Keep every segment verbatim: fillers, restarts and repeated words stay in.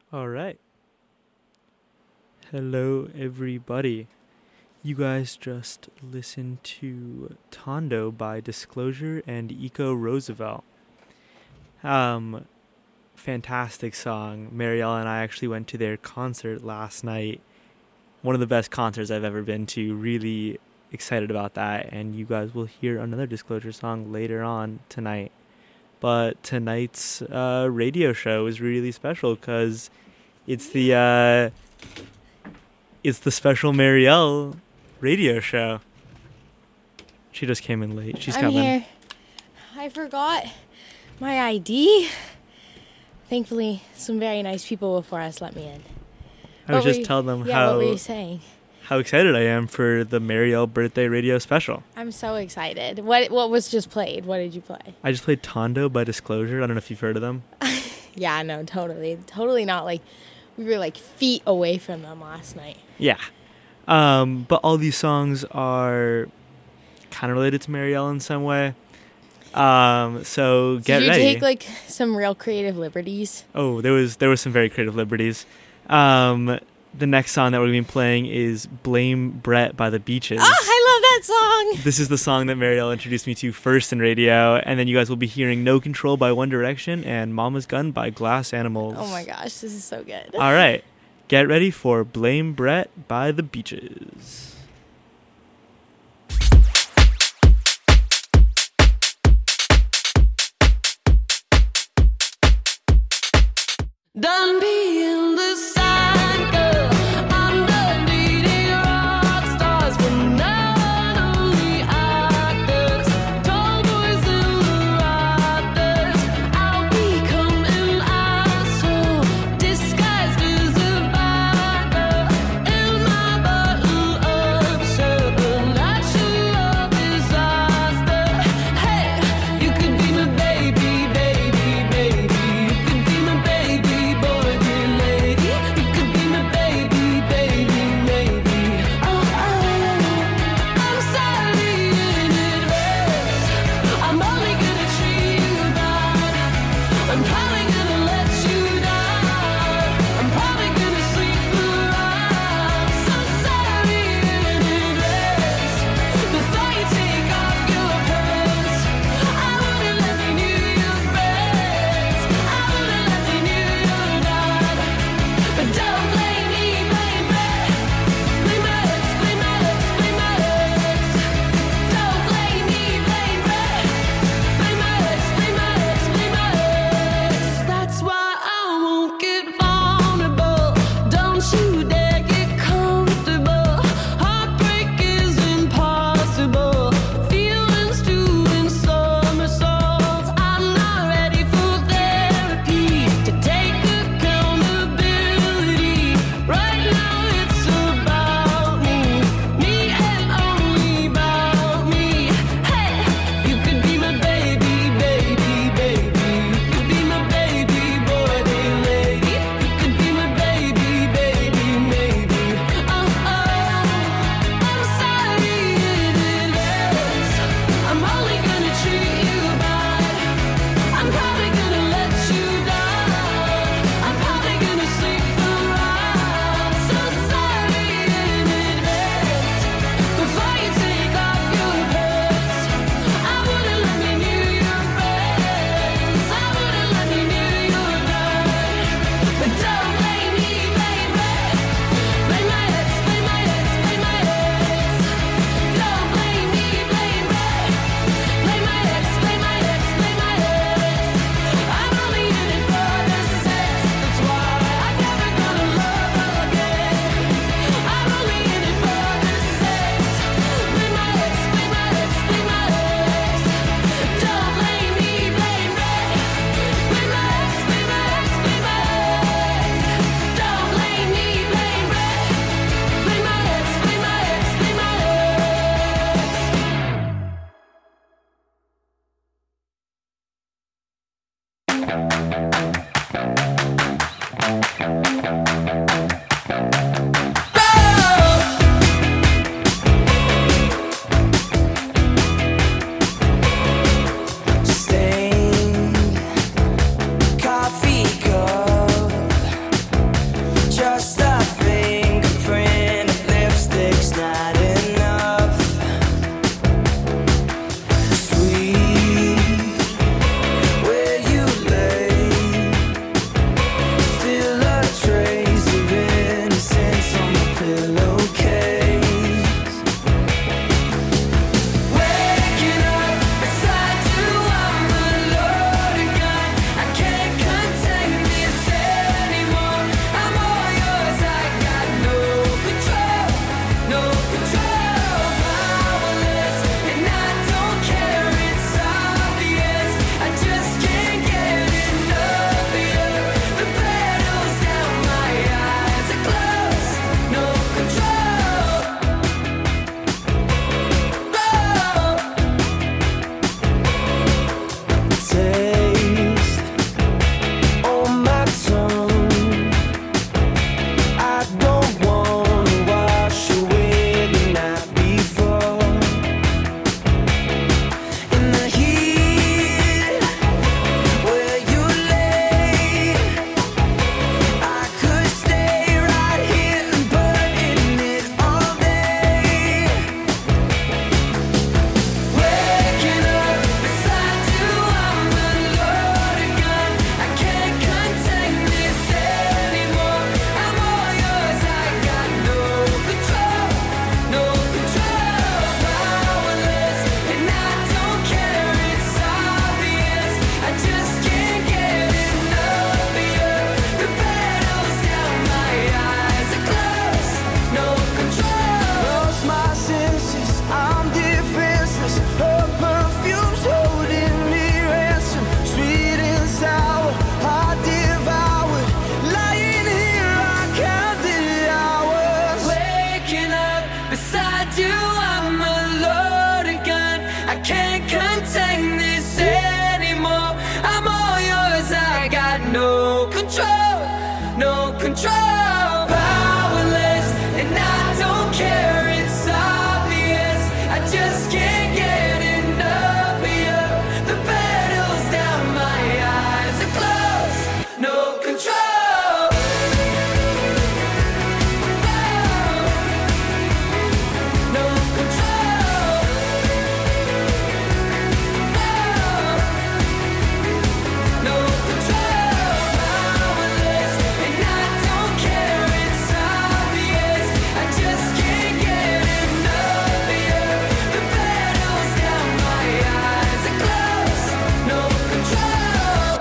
All right. Hello, everybody. You guys just listened to Tondo by Disclosure and Eco Roosevelt. Um, fantastic song. Marielle and I actually went to their concert last night. One of the best concerts I've ever been to. Really excited about that. And you guys will hear another Disclosure song later on tonight. But tonight's uh, radio show is really special because it's the uh, it's the special Marielle radio show. She just came in late. She's I'm coming. Here. I forgot my I D. Thankfully, some very nice people before us let me in. I was What just were telling them you, yeah, how what were you saying? how excited I am for the Marielle birthday radio special. I'm so excited. What what was just played? What did you play? I just played Tondo by Disclosure. I don't know if you've heard of them. Yeah, no, totally. Totally not like we were like feet away from them last night. Yeah. Um, but all these songs are kind of related to Marielle in some way. Um, so get Did you ready. take like some real creative liberties? Oh, there was there was some very creative liberties. Um, the next song that we're going to be playing is Blame Brett by The Beaches. Oh, I love that song. This is the song that Marielle introduced me to first in radio, and then you guys will be hearing No Control by One Direction and Mama's Gun by Glass Animals. Oh my gosh, this is so good. All right, get ready for Blame Brett by The Beaches. Done being the side girl, I'm done dating rock stars, but not only actors, tomboys and the rafters. I'll become an asshole, disguised as a bad girl, in my bottle of shirt, a natural disaster. Hey, you could be my baby, baby, baby, you could be my baby boy, control. Powerless, and I don't care, it's obvious. I just can't get enough of you. The petals down, my eyes are closed. No control. No control. No control. Powerless, and I don't care, it's obvious. I just can't get enough of you. The petals down, my eyes are closed. No control.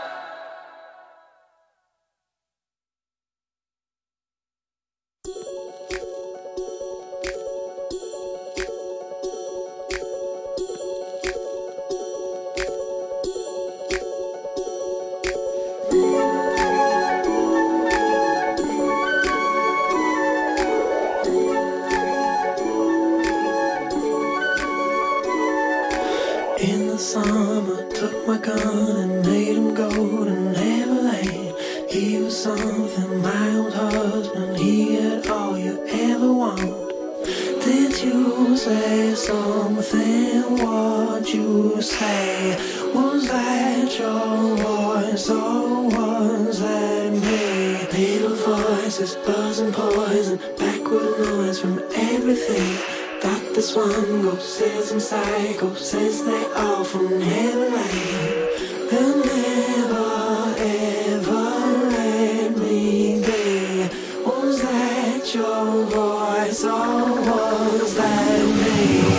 In the summer, took my gun and made him go to Neverland. He was something, my old husband, he had all you ever want. Did you say something? What you say? Was that your voice or was that me? Little voices, buzzing poison, backward noise from everything. Doctor Swan ghosts and psycho says they all from Neverland. They'll never ever let me be. Was that your voice or was that me?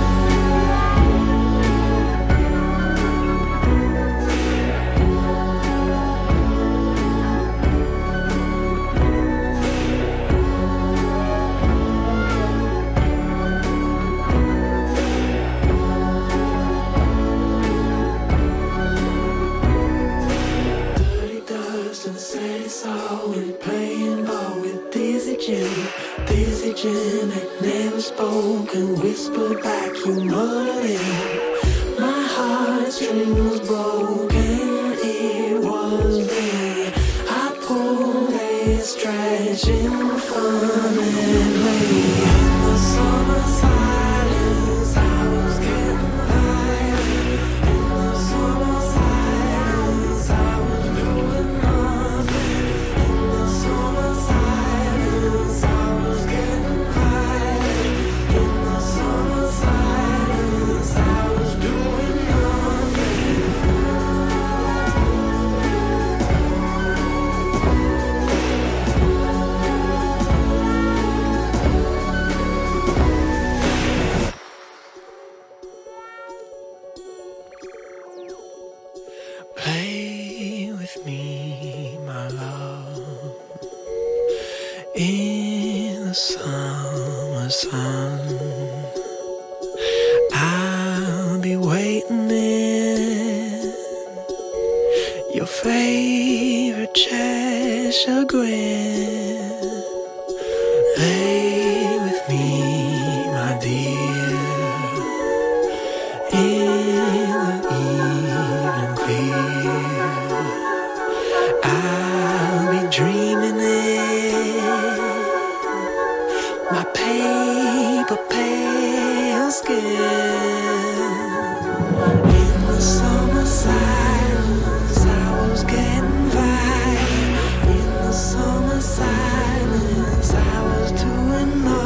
Dirty dust and Sadie saw him playing ball with Dizzy Jim. Dizzy Jim had never spoken, whispered back, you muttered in. My heartstring was broken, it was me. I pulled a stretching fun at me. In the summer silence, I was getting violent. In the summer silence, I was doing nothing. In the summer silence, I was getting violent. In the summer silence, I was doing nothing. Play with me, my love, in the summer sun. I'll be waiting in your favorite Cheshire grin. Lay with me, my dear, in the evening clear. I'll be dreaming in my paper pale skin. In the summer silence, I was getting violent. In the summer silence, I was doing nothing.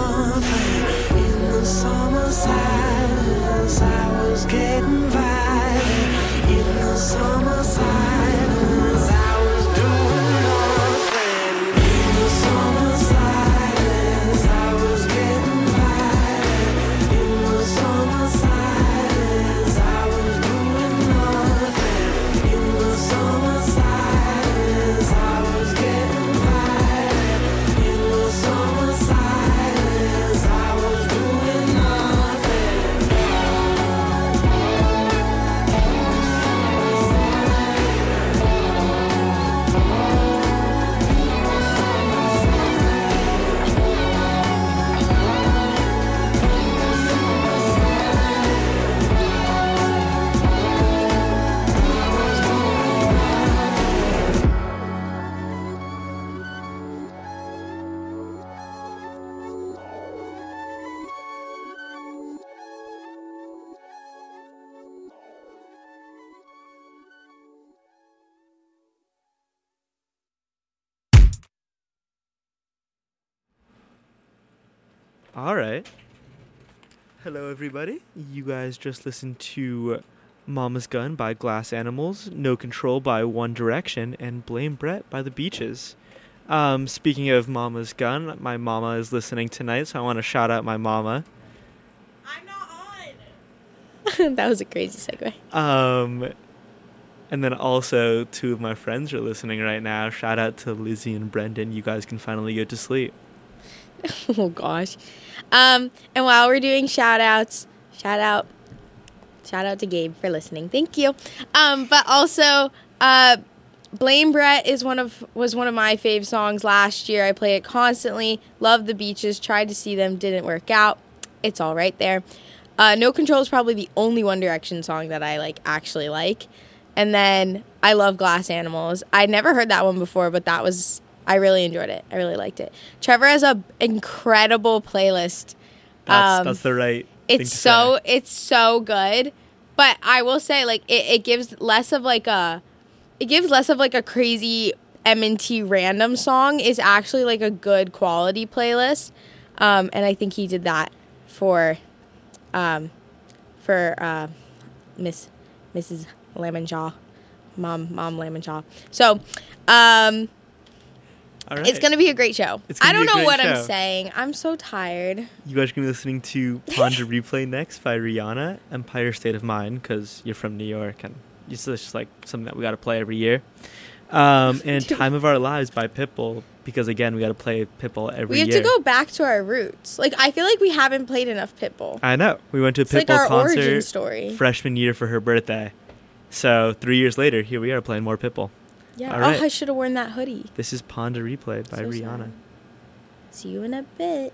All right. Hello, everybody. You guys just listened to Mama's Gun by Glass Animals, No Control by One Direction, and Blame Brett by The Beaches. Um, speaking of Mama's Gun, my mama is listening tonight, so I want to shout out my mama. I'm not on. That was a crazy segue. Um, and then also two of my friends are listening right now. Shout out to Lizzie and Brendan. You guys can finally go to sleep. Oh gosh. Um, and while we're doing shout outs, shout out, shout out to Gabe for listening. Thank you. Um, but also, uh, Blame Brett is one of was one of my fave songs last year. I play it constantly. Love The Beaches. Tried to see them, didn't work out. It's all right there. Uh, No Control is probably the only One Direction song that I like actually like. And then I love Glass Animals. I'd never heard that one before, but that was I really enjoyed it. I really liked it. Trevor has a incredible playlist. That's Um, that's the right thing It's to so say. it's so good. But I will say, like, it, it gives less of like a it gives less of like a crazy M and T random song. Is actually like a good quality playlist. Um, and I think he did that for um for uh Miss Missus Lemonshaw. Mom Mom Lemonshaw. So um All right. it's gonna be a great show. It's gonna I don't be a know great what I'm show. saying. I'm so tired. You guys are going to be listening to Ponder Replay next by Rihanna, Empire State of Mind, because you're from New York, and it's just like something that we got to play every year. Um, and Time of Our Lives by Pitbull, because again, we got to play Pitbull every We have year. to go back to our roots. Like, I feel like we haven't played enough Pitbull. I know. We went to a It's Pitbull like our concert origin story. freshman year for her birthday. So three years later, here we are playing more Pitbull. Yeah. All right. Oh, I should have worn that hoodie. This is Ponder Replay by So Rihanna. sad. See you in a bit.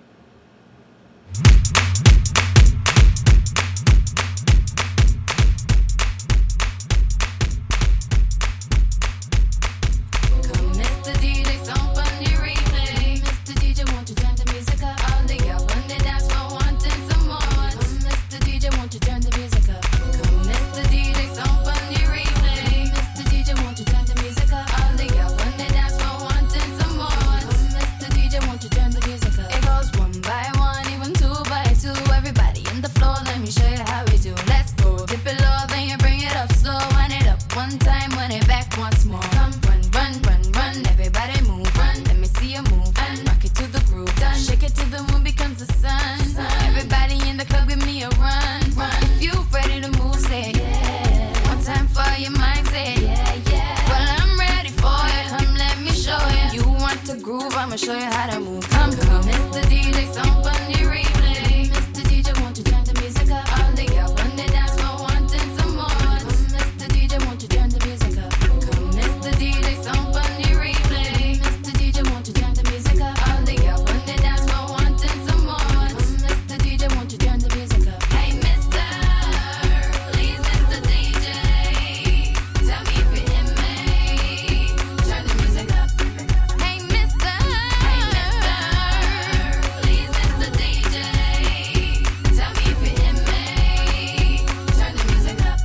Come, Mister D J, some funny replay. Mister D J, won't you turn the music up? All the girls on the dance floor wanting some more. Come, Mister D J, won't you turn the music up? Come, Mister D J, some funny replay. Mister D J, won't you turn the music up? All the girls on the dance floor wanting some more. Come, Mister D J, won't you turn the music up? It goes one by one, even two by two. Everybody in the floor, let me show you how we do. Let's go. Dip it low, then you bring it up slow. Wind it up one time, wind it back once more. Come, run, run, run, run. Everybody move, run. Let me see you move. And rock it to the groove. Done. Shake it till the moon becomes the sun. Everybody in the club, give me a run, run. If you ready to move, say yeah. One time for your mind, say yeah, yeah. Well, I'm ready for it. Come, let me show you. You want to groove? I'ma show you how to move. Come, come, Mister D J, some funny replay. Mister D J, won't you turn the music up? All the girls on the dance floor wanting some more. Come, Mister D J, won't you turn the music up? Come, Mister D J, some funny replay. Mister D J, won't you turn the music up? All the girls on the dance floor wanting some more. Come, Mister D J, won't you turn the music up? Hey, Mister, please, Mister D J, tell me if you hear me. Turn the music up. Hey, Mister, hey, Mister, please, Mister D J, tell me if you hear me. Turn the music up.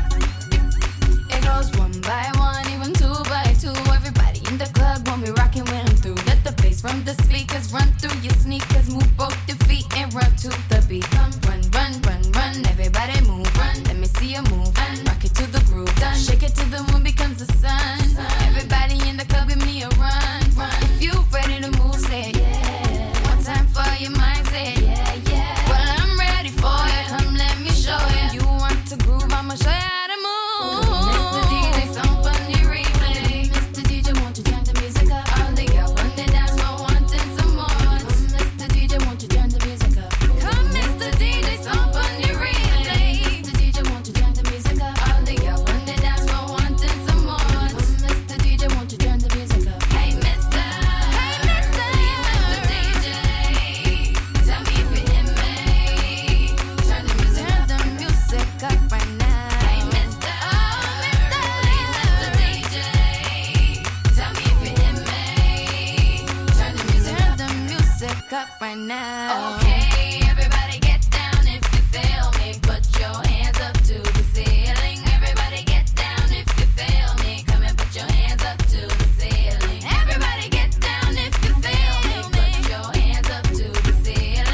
It goes one by one, even two by two. Everybody in the club when we rockin' when I'm through. Let the bass from the speakers run through your sneakers. Move both your feet and run to the beat. Come, run, run, run, run. Everybody move, run. Let me see you move. And rock it to the groove. Done. Shake it till the moon becomes the sun. Everybody in the club, give me a run, run. If you ready to move, say yeah. One time for your mind, say yeah, yeah. Well, I'm ready for it. Come, let me show you. You want to groove? I'ma show you how to move. Mister D J, some funny replay. Mister D J, won't you turn the music up? All the girls on the dance floor wanting some more. Come, Mister D J, won't you turn the music up? Come, Mister D J, some funny replay. Mister D J, won't you turn the music up? All the girls on the dance floor wanting some more. Come, Mister D J, won't you turn the music up? Hey, Mister, hey, Mister, Mister D J, tell me if you hear me. Turn the music, turn the music up right now. Hey, Mister, oh, Mister, Mister D J, tell me if you hear me. Turn the music, turn the music up right now. Okay, everybody get down if you feel me. Put your hands up to the ceiling. Everybody get down if you feel me. Come and put your hands up to the ceiling. Everybody get down if you feel me. Put your hands up to the ceiling.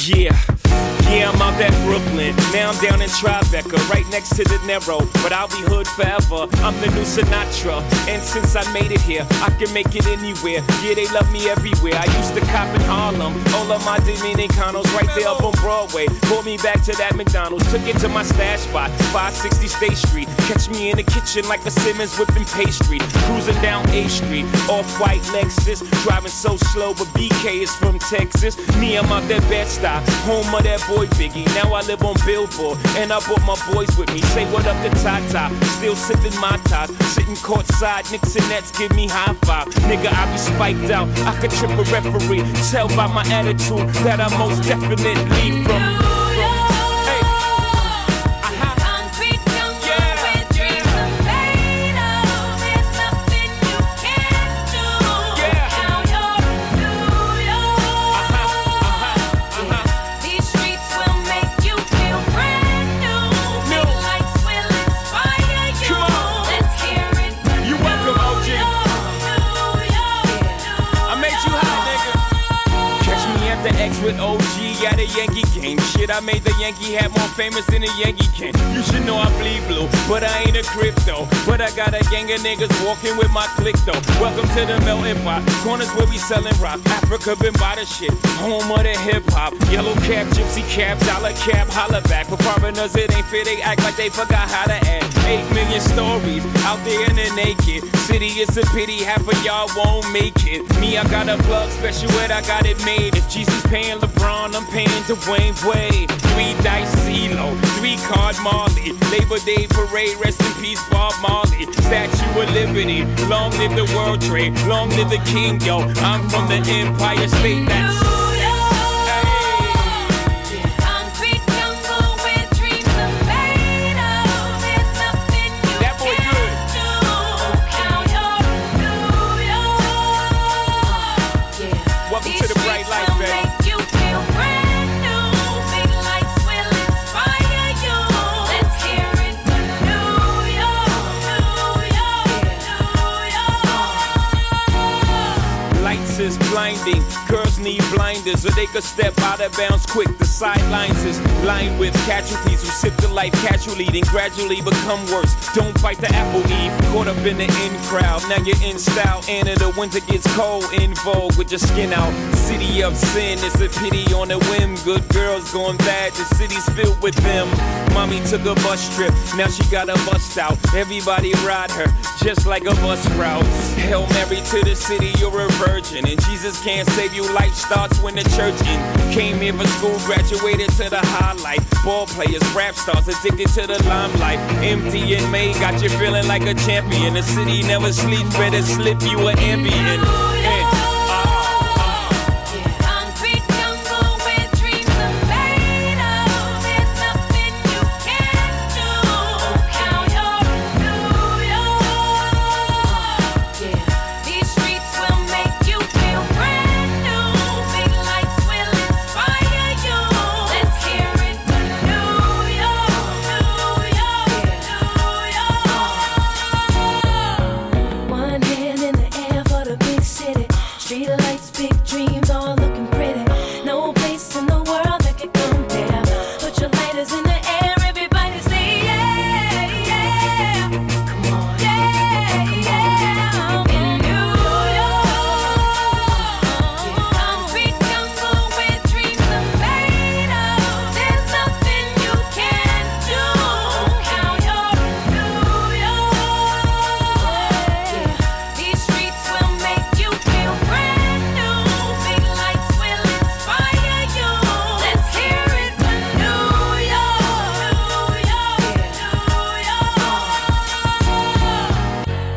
Yeah. Yeah, I'm out at Brooklyn. Now I'm down in Tribeca, right next to De Niro. But I'll be hood forever. I'm the new Sinatra. And since I made it here, I can make it anywhere. Yeah, they love me everywhere. I used to cop in Harlem. All of my Dominicanos right there up on Broadway. Pulled me back to that McDonald's. Took it to my stash spot, five sixty State Street. Catch me in the kitchen like a Simmons whipping pastry. Cruising down A Street, off-white Lexus. Driving so slow, but B K is from Texas. Me, I'm out that Bed-Stuy, home of that boy Biggie. Now I live on Billboard, and I brought my boys with me. Say what up to Tata, still sipping my ties. Sitting courtside, Knicks and Nets give me high five. Nigga, I be spiked out, I could trip a referee. Tell by my attitude that I most definitely from. Hey. Uh-huh. Concrete jungle where dreams are made of. There's nothing you can't do. Yeah. Now you're New York. Uh-huh. Uh-huh. These streets will make you feel brand new. New. Big lights will inspire you. Come on. Let's hear it for You welcome, O G. New York, New York. I made you hot, nigga. Catch me at the X with O G at a Yankee game. Shit, I made the Yankee hat more famous than a Yankee can. You should know I bleed blue, but I ain't a crypto. But I got a gang of niggas walking with my click though. Welcome to the melting pot. Corners where we selling rock. Africa been by the shit. Home of the hip hop. Yellow cap, gypsy cap, dollar cap, holla back. For foreigners, it ain't fair. They act like they forgot how to act. Eight million stories out there in the naked city. It's a pity half of y'all won't make it. Me, I got a plug special ed, I got it made. If Jesus paying LeBron, I'm paying Dwayne Wade. Three dice CeeLo, three card Marley. Labor Day parade, rest in peace Bob Marley. Statue of Liberty, long live the World Trade, long live the King, yo. I'm from the Empire State. That's Concrete jungle where dreams are made of. There's nothing you That boy can't good. do. Now you're New York. Welcome These to the bright streets light, will baby. make you feel brand new. Big lights will inspire you. Let's hear it for New York, New York, New York. Lights is blinding, girls need blinders so they could step out of bounds quick. The sidelines is lined with casualties who sip the life casually, then gradually become worse. Don't bite the apple eve, caught up in the in crowd. Now you're in style, and in the winter gets cold, in vogue with your skin out. City of sin, it's a pity on a whim. Good girls going bad, the city's filled with them. Mommy took a bus trip, now she got a bust out. Everybody ride her, just like a bus route. Hail Mary to the city, you're a virgin. And Jesus can't save you, life starts when the church in. Came here for school, graduated to the highlight. Ball players, rap stars, addicted to the limelight. Empty and May got you feeling like a champion. The city never sleeps, better slip you an ambient. And, Concrete jungle where dreams are made of. There's nothing you can't do. Now you're New York. These streets will make you feel brand new. Big lights will inspire you. Let's hear it for New York, New York, New York. One hand in the air for the big city. Street lights, big dreams, all looking pretty. No place in the world that could compare. Put your lighters in the air, everybody say yeah, yeah. Come on, yeah, yeah. In New York, concrete jungle where dreams are made of. There's nothing you can't do. Now you're New York. These streets will make you feel brand new. Big lights will inspire you. Let's hear it for New York, New York, New York.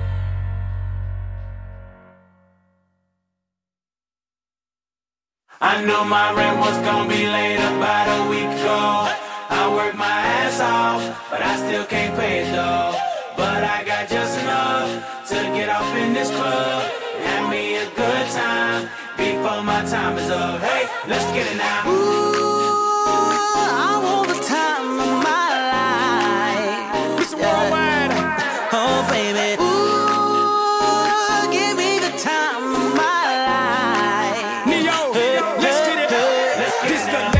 I knew my rent was gonna be late about a week ago. I worked my ass off, but I still can't pay it though. But I got just enough to get off in this club and have me a good time before my time is up. Hey, let's get it now. I want the time of my life. Listen worldwide. Oh, baby. Ooh, give me the time of my life. Neo, let's get it. Let's get This it the now.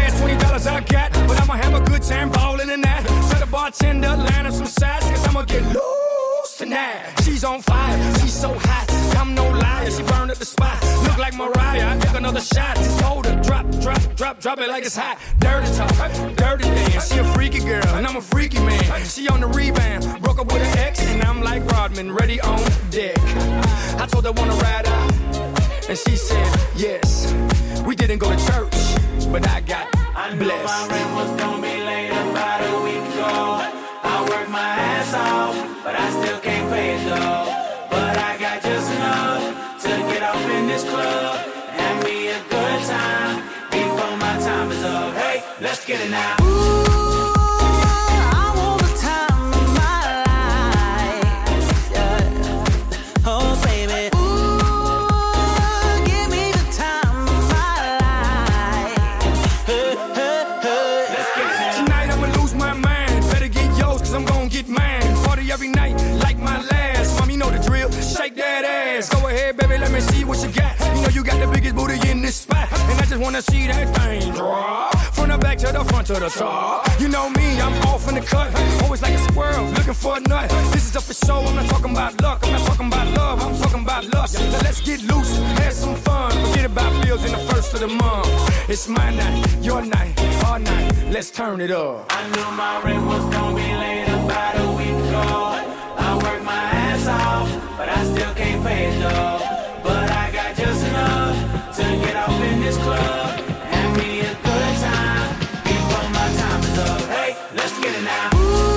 bartender, line up some sides, cause I'ma get loose tonight. She's on fire, she's so hot, I'm no liar, she burned up the spot. Look like Mariah, I took another shot. Just told her, drop, drop, drop, drop it like it's hot. Dirty talk, dirty dance. She a freaky girl, and I'm a freaky man. She on the rebound, broke up with her ex, and I'm like Rodman, ready on deck. I told her wanna ride out, and she said yes. We didn't go to church, but I got I knew blessed. my rent was gonna be late about a week ago. I worked my ass off, but I still can't pay it though. But I got just enough to get off in this club. Have me a good time before my time is up. Hey, let's get it now. I want the time of my life. Yeah. Oh, baby. Ooh, give me the time of my life. Hey, hey, hey. Let's get it now. Tonight I'ma lose my mind. Better get yours, cause I'm gon' get mine. Party every night, like my last. Mom, you know the drill. Shake that ass. Go ahead, baby, let me see what you got. You know you got the biggest booty in this spot. And I just wanna see that thing drop. From the back to the front to the top. You know me, I'm off in the cut. Always like a squirrel, looking for a nut. This is up for show, I'm not talking about luck. I'm not talking about love, I'm talking about lust. Now let's get loose, have some fun. Forget about bills in the first of the month. It's my night, your night, our night. Let's turn it up. I knew my rent was gonna be late about a week ago. I worked my ass off, but I still can't pay it though. But I got just enough to get off in this club. Have me a good time before my time is up. Hey, let's get it now.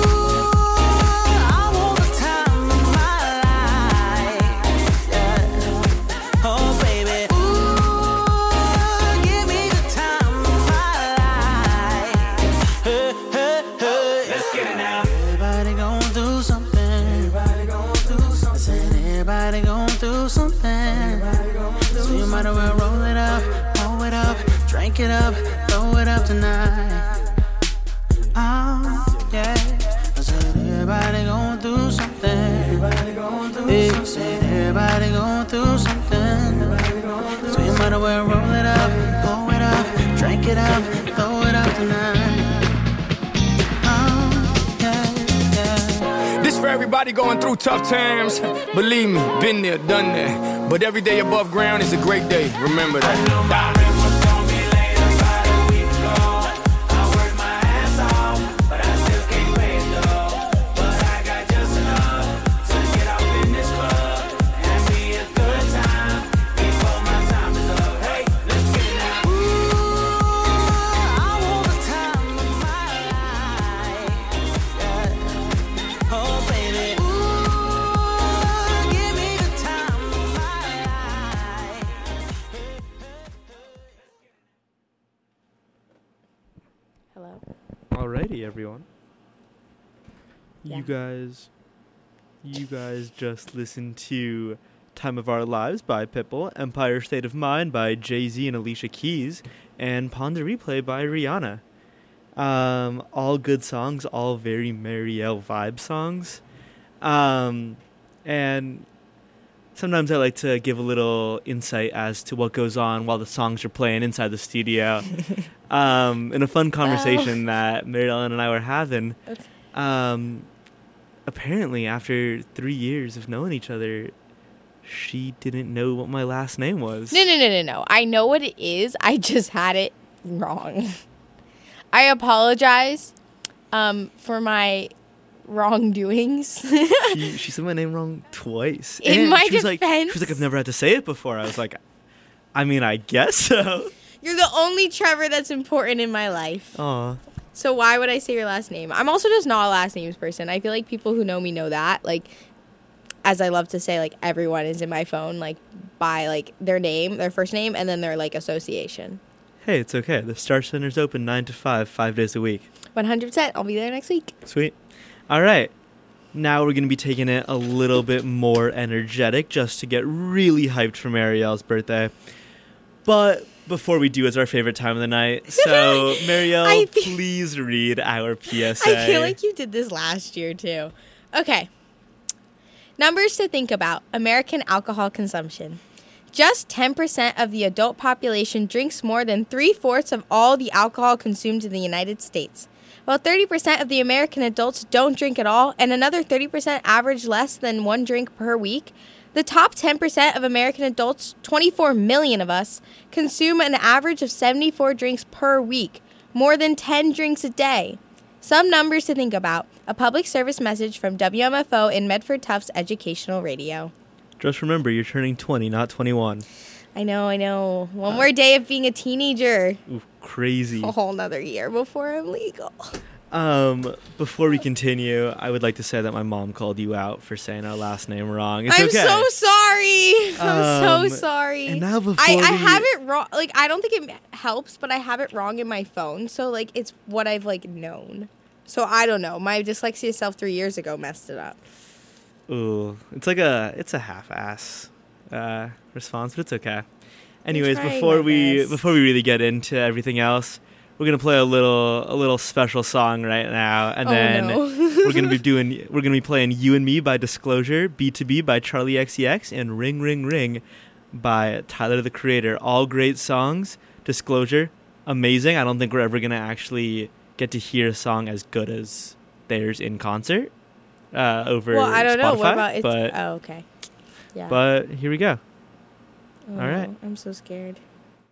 I want the time of my life. Yeah. Oh, baby. Ooh, give me the time of my life. Hey, hey, hey. Let's get it now. Everybody gon' do something. Everybody gon' do something. Said everybody gon' do something. So you might as well roll it up, roll it up, drink it up, throw it up tonight. Oh, yeah. I said everybody gon' do something. Everybody gon' do hey, something. Said everybody gon' do something. So you might as well roll it up, blow it up, drink it up, throw it up tonight. Oh, yeah, yeah. This for everybody going through tough times. Believe me, been there, done that. But every day above ground is a great day. Remember that. I knew my rent was gonna be late about a week ago. I worked my ass off, but I still can't pay it though. But I got just enough to get off in this club. Have me a good time before my time is up. Hey, let's get it now. I want the time of my life. Yeah. Oh, baby. Ooh, give me the time of my life. Hello. Alrighty, everyone. Yeah. You guys, you guys just listened to "Time of Our Lives" by Pitbull, "Empire State of Mind" by Jay-Z and Alicia Keys, and "Pon de Replay" by Rihanna. Um, all good songs, all very Marielle vibe songs. Um, and sometimes I like to give a little insight as to what goes on while the songs are playing inside the studio. um, in a fun conversation that Mary Ellen and I were having, Okay. um, apparently after three years of knowing each other, she didn't know what my last name was. No, no, no, no, no. I know what it is. I just had it wrong. I apologize um, for my wrongdoings. she, she said my name wrong twice. In And my she was like, she defense- was like, I've never had to say it before. I was like, I mean, I guess so. You're the only Trevor that's important in my life. Aw. So why would I say your last name? I'm also just not a last names person. I feel like people who know me know that. Like, as I love to say, like, everyone is in my phone, like, by, like, their name, their first name, and then their, like, association. Hey, it's okay. The Star Center's open nine to five, five days a week. one hundred percent. I'll be there next week. Sweet. All right. Now we're going to be taking it a little bit more energetic just to get really hyped for Marielle's birthday. But before we do, it's our favorite time of the night. So, Marielle, I fe- please read our P S A. I feel like you did this last year, too. Okay. Numbers to think about. American alcohol consumption. Just ten percent of the adult population drinks more than three-fourths of all the alcohol consumed in the United States. while thirty percent of the American adults don't drink at all, and another thirty percent average less than one drink per week, the top ten percent of American adults, twenty-four million of us, consume an average of seventy-four drinks per week, more than ten drinks a day. Some numbers to think about. A public service message from W M F O in Medford Tufts Educational Radio. Just remember, you're turning twenty, not twenty-one. I know, I know. One more day of being a teenager. Ooh, crazy. A whole nother year before I'm legal. Um, before we continue, I would like to say that my mom called you out for saying our last name wrong. It's I'm okay. so sorry. I'm Um, so sorry. and now before I, I we- have it wrong. Like, I don't think it helps, but I have it wrong in my phone. So, like, it's what I've, like, known. So, I don't know. My dyslexia self three years ago messed it up. Ooh, it's like a it's a half-ass uh, response, but it's okay. Anyways, trying before my we best. before we really get into everything else, we're gonna play a little a little special song right now, and Oh, then no. we're gonna be doing we're gonna be playing "You and Me" by Disclosure, "B two B" by Charlie X C X, and "Ring Ring Ring" by Tyler the Creator. All great songs. Disclosure, amazing. I don't think we're ever gonna actually get to hear a song as good as theirs in concert uh, over Well, I don't know. Spotify, What about it's. but Oh, okay. Yeah. but here we go. Oh, all right. I'm so scared.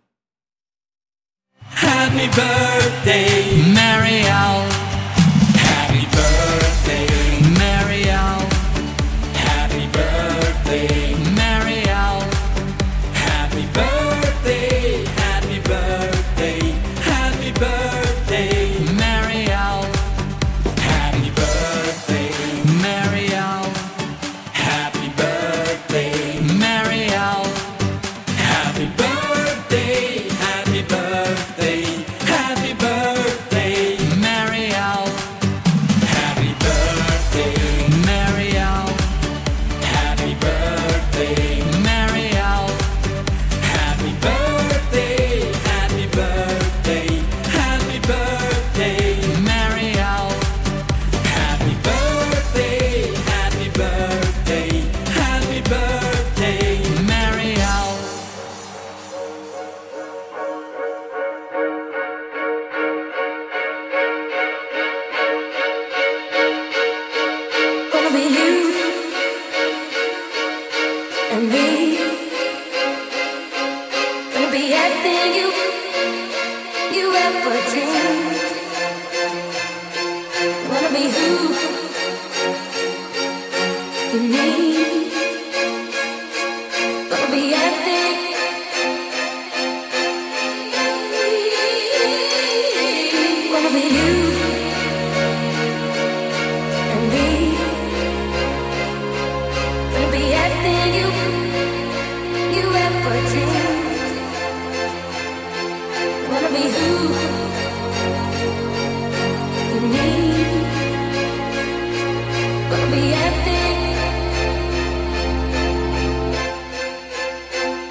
Happy birthday, Marielle, happy birthday, Marielle, happy birthday, Marielle, happy birthday, happy birthday, happy birthday, Marielle, happy birthday, Marielle, happy birthday, Marielle, happy birthday, happy birthday, happy birthday, Marielle, happy birthday, Marielle, happy birthday, Marielle, happy birthday, happy birthday, happy birthday, Marielle, happy birthday, happy birthday, happy birthday. Marielle. Gonna be you and me. Gonna be everything you you ever dreamed. Wanna be who you need. Gonna be everything. Wanna be you and me. Gonna be everything you you ever dreamed. Wanna be who you need. Gonna be everything.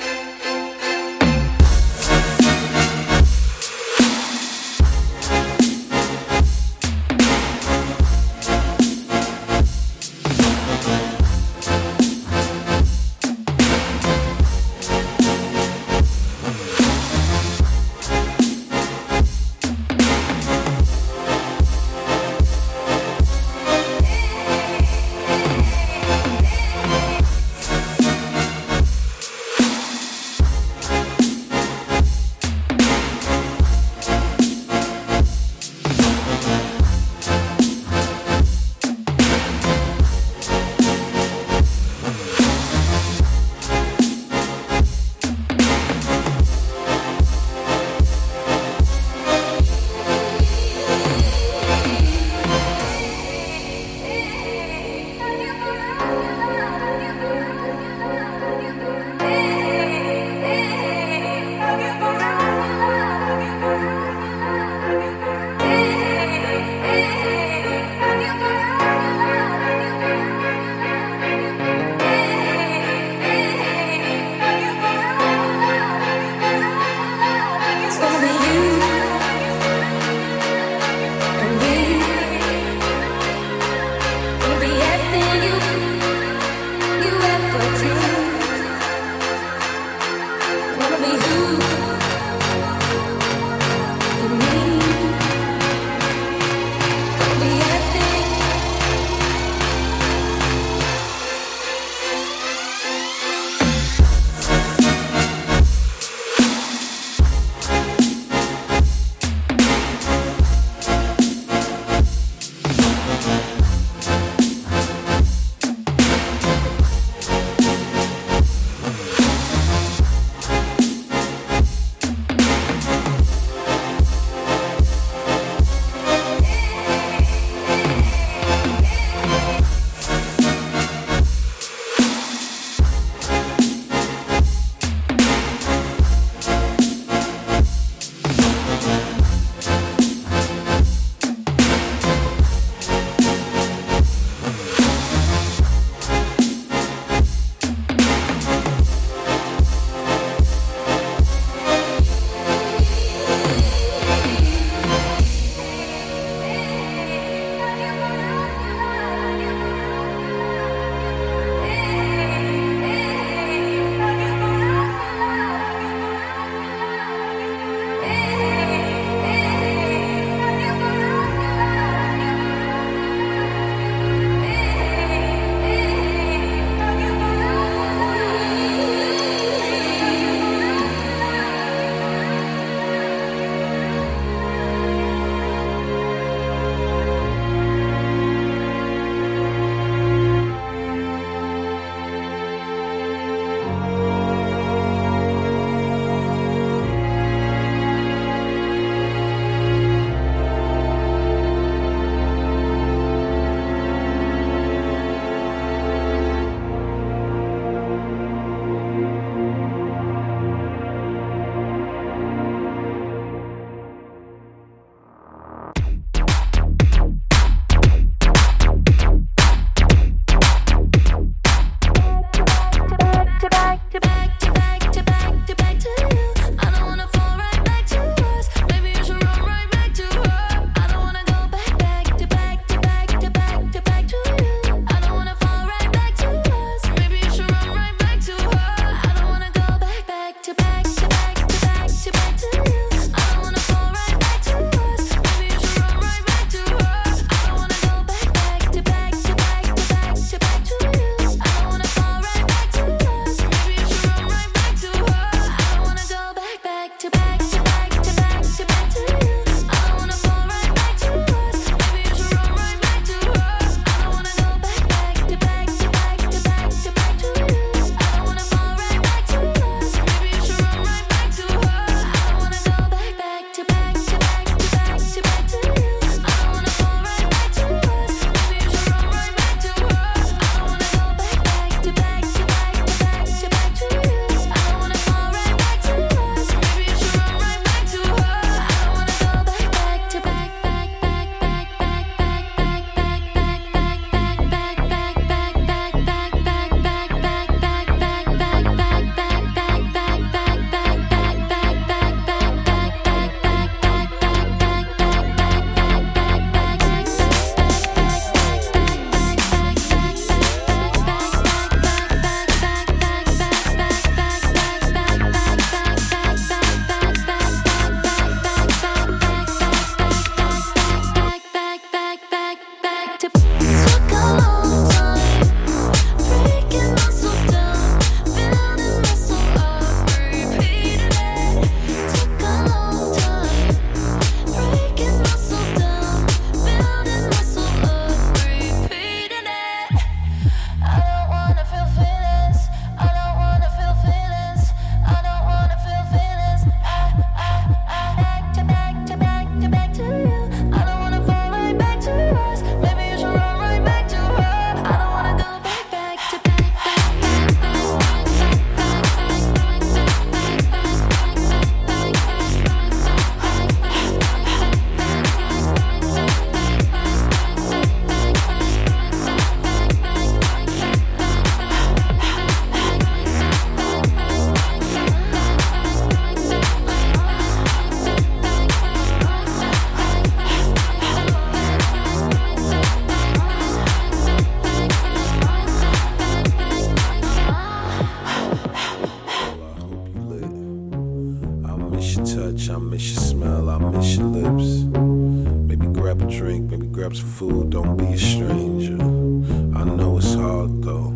touch, I miss your smell, I miss your lips. Maybe grab a drink, maybe grab some food, don't be a stranger. I know it's hard though.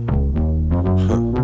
Huh.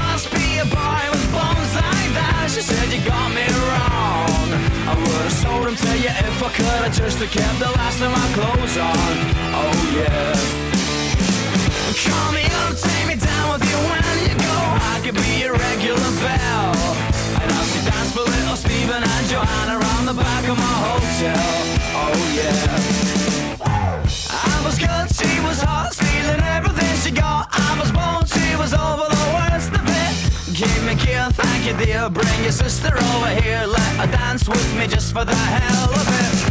She said you got me wrong. I would've sold him tell you if I could, I just have kept the last of my clothes on. Oh yeah. Call me up, take me down with you when you go. I could be your regular belle. And I'll see dance for little Steven and Joanna around the back of my hotel. Oh yeah. I was good, she was hot, stealing everything she got. I was bold, she was over the worst of it. Give me a kiss, thank you dear. Bring your sister over here, let her dance with me just for the hell of it.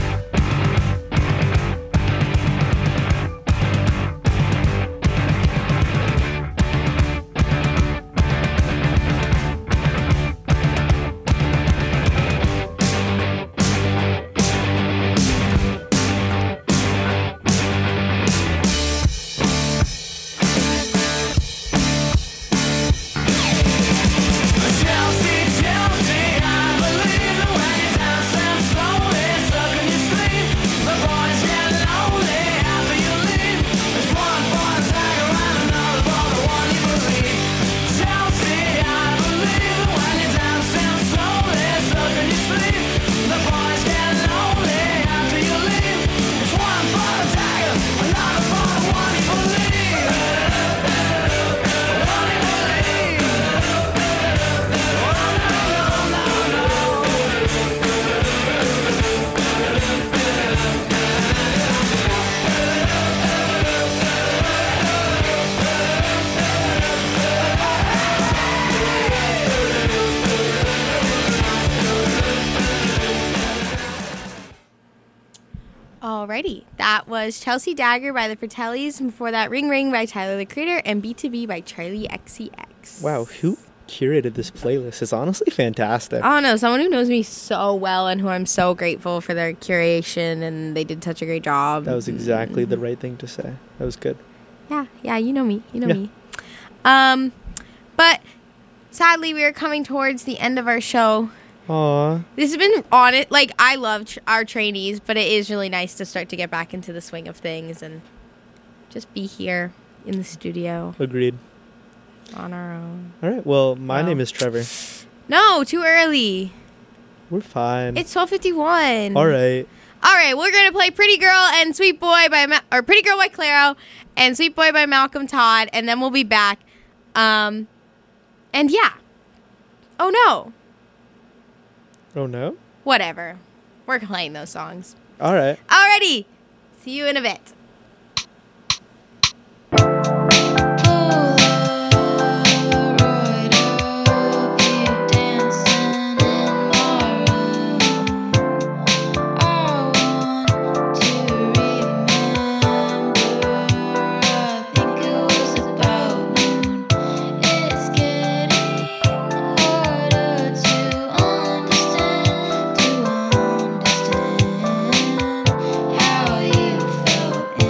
Alrighty, that was Chelsea Dagger by the Fratellis, and before that, Ring Ring by Tyler the Creator, and B two B by Charlie X C X. Wow, who curated this playlist? It's honestly fantastic. I don't know, someone who knows me so well and who I'm so grateful for their curation, and they did such a great job. That was exactly the right thing to say. That was good. Yeah, yeah, you know me, you know Yeah. me. Um, but sadly, we are coming towards the end of our show. Aw. This has been on it. Like, I love tr- our trainees, but it is really nice to start to get back into the swing of things and just be here in the studio Agreed. on our own. All right. Well, my Wow. name is Trevor. No, too early. We're fine. It's twelve fifty-one. All right. All right, we're going to play Pretty Girl and Sweet Boy by Ma- or Pretty Girl by Claro and Sweet Boy by Malcolm Todd, and then we'll be back. Um and yeah. Oh no. Oh, no? Whatever. We're playing those songs. All right. Alrighty. See you in a bit. How you felt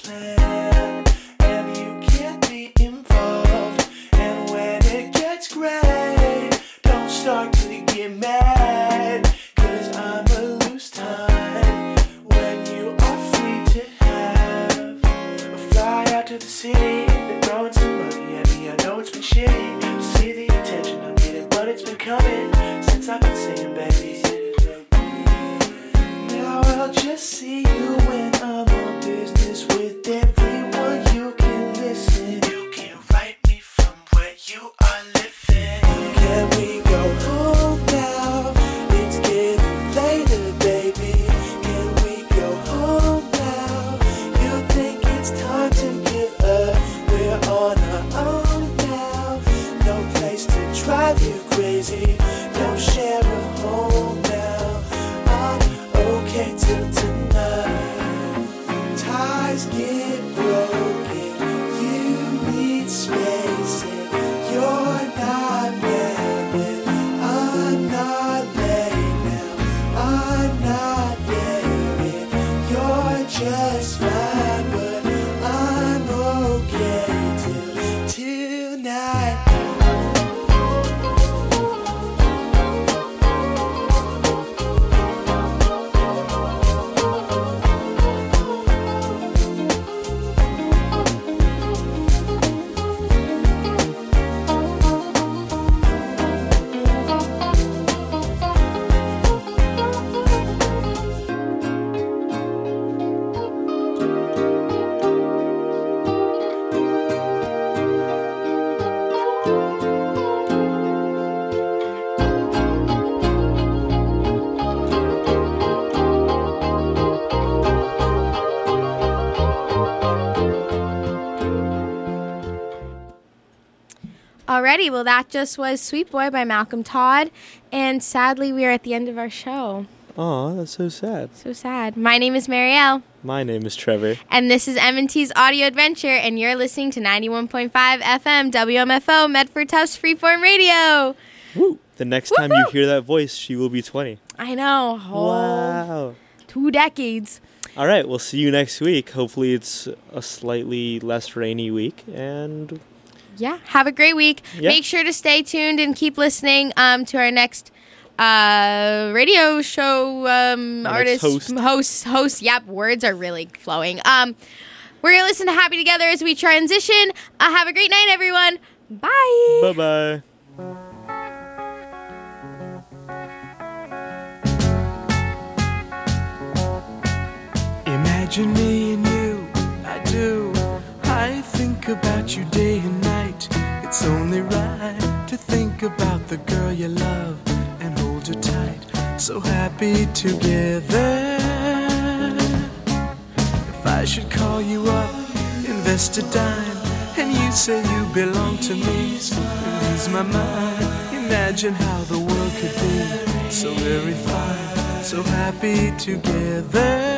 plan, and you can't be involved. And when it gets gray, don't start to get mad, cause I'ma lose time when you are free to have a fly out to the city. They're throwing some money at me, I know it's been shitty to see the attention I'm getting, but it's been coming since I've been singing, baby. Now I'll just see you when I'm on business with everyone. You can listen, you can write me from where you are living. Can we go home now? It's getting later, baby. Can we go home now? You think it's time to give up? We're on our own now. No place to drive you crazy. Don't share a home now. I'm okay till tonight. Ties get broken. You need space, and you're not married. I'm not late now. I'm not married. You're just fine, but I'm okay till tonight. Alrighty, well, that just was Sweet Boy by Malcolm Todd. And sadly, we are at the end of our show. Aw, that's so sad. So sad. My name is Marielle. My name is Trevor. And this is M and T's Audio Adventure, and you're listening to ninety-one point five F M W M F O Medford Tufts Freeform Radio. Woo! The next time you hear that voice, she will be twenty. I know. Oh, Wow. Two decades. All right, we'll see you next week. Hopefully it's a slightly less rainy week, and Yeah, have a great week. Yeah. Make sure to stay tuned and keep listening um, to our next uh, radio show um, Our artist, next host. host, host. Yep, words are really flowing. Um, we're going to listen to Happy Together as we transition. Uh, have a great night, everyone. Bye. bye-bye. Imagine me and you, I do. I think about you day and night. It's only right to think about the girl you love and hold her tight. So happy together. If I should call you up, invest a dime, and you say you belong to me, it ease my mind. Imagine how the world could be so very fine, so happy together.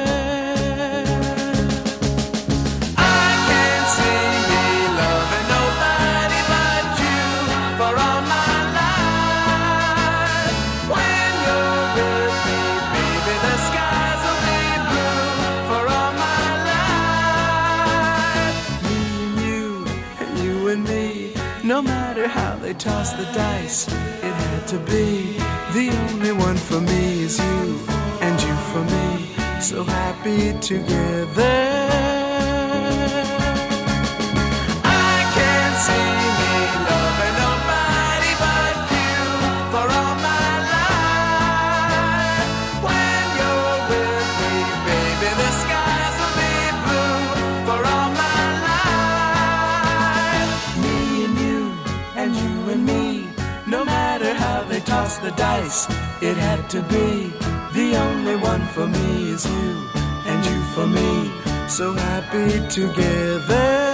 No matter how they toss the dice, it had to be. The only one for me is you, and you for me, so happy together. I can't see me loving nobody but you for all my life. When you're with me, baby, the skies will be blue for all my life. Me and you, and you and me, no matter how they toss the dice, it had to be. The only one for me is you, and you for me, so happy together.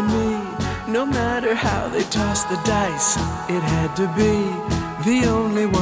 No matter how they toss the dice, it had to be. The only one